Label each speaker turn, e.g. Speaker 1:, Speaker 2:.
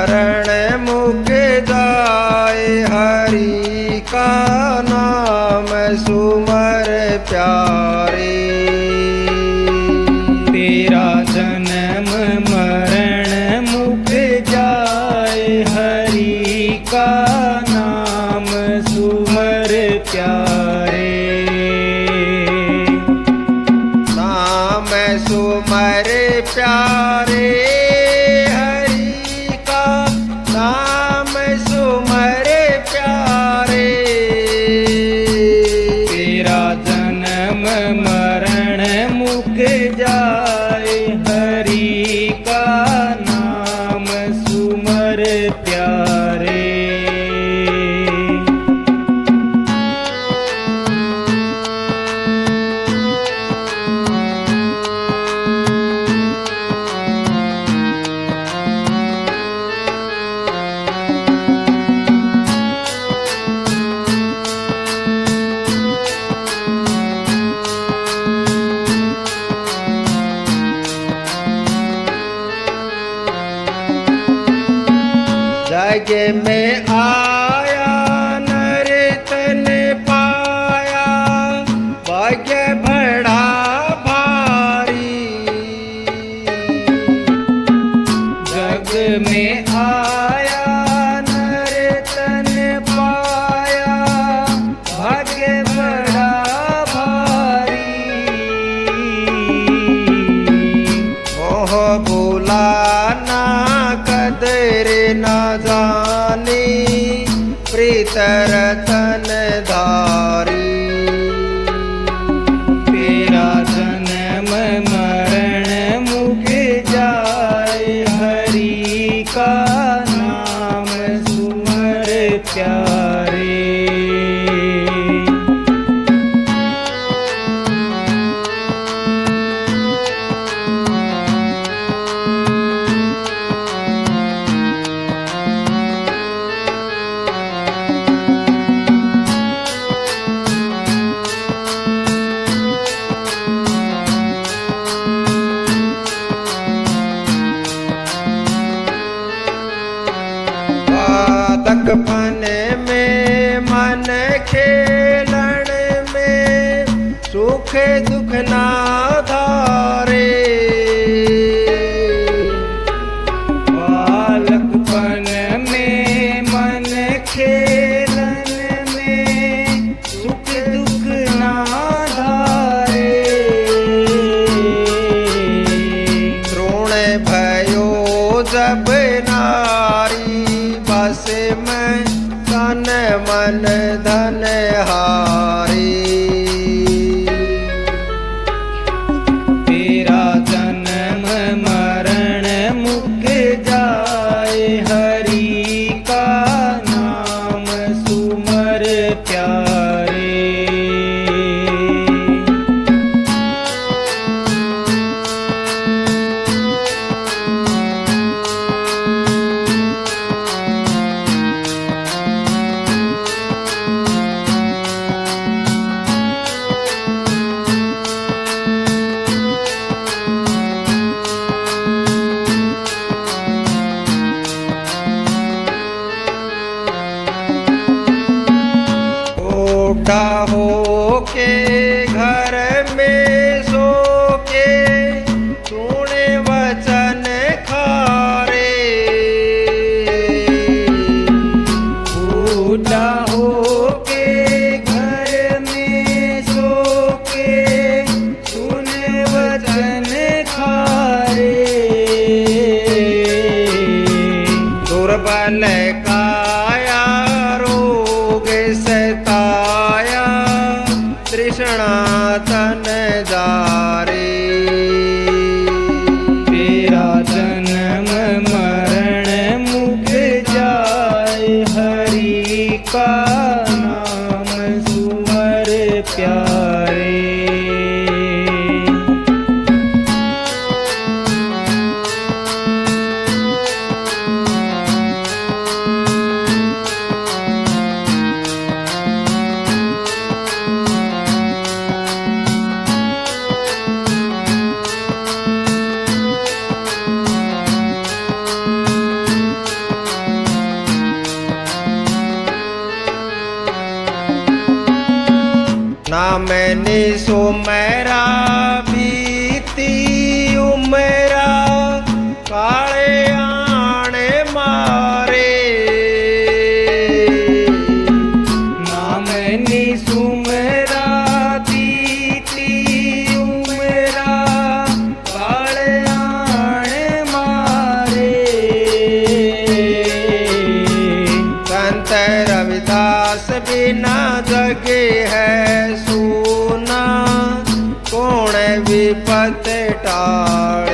Speaker 1: मरण मुक जाए, हरि का नाम सुमर प्यारे।
Speaker 2: तेरा जन्म मरण मुक जाए, हरि का नाम सुमर प्यारे।
Speaker 1: नाम सुमर प्यारे, हरि का नाम सुमर प्यारे।
Speaker 2: तेरा जन्म मरण मुक जाए, हरि का नाम सुमर प्यारे।
Speaker 1: जग में आया नर तन पाया, भाग्य बड़ा भारी।
Speaker 2: जग में आया नर तन पाया, भाग्य बड़ा भारी।
Speaker 1: मोह बुलाना कदर न जानी, प्रीत रतन धारी।
Speaker 2: तेरा जन्म मरण मुक जाए, हरि का नाम सुमर प्यारे।
Speaker 1: बाधक फन में मन खेलन में, सुख दुख ना धारे।
Speaker 2: बालकपन में मन खेलन में, सुख दुख ना धारे।
Speaker 1: द्रोण भयो जब नारी, बस में तन मन धन हारी।
Speaker 2: तेरा जन्म मरण मुक जाए, हरि का नाम सुमर प्यारे।
Speaker 1: बूढ़ा हो के घर में सो के, सुने वचन खारे।
Speaker 2: बूढ़ा हो के घर में सो के, सुने वचन खारे।
Speaker 1: दुर्बल काया रोग सताया, तृष्णा तन जारे।
Speaker 2: तेरा जन्म मरण मुक जाए, हरि का नाम सुमर प्यारे।
Speaker 1: नाम निसो मेरा बीती उमेरा काले आने मारे
Speaker 2: नाम निसु मेरा बीती उमेरा काले आने मारे
Speaker 1: संत रविदास बिना जगे है सूना कौन विपत टाले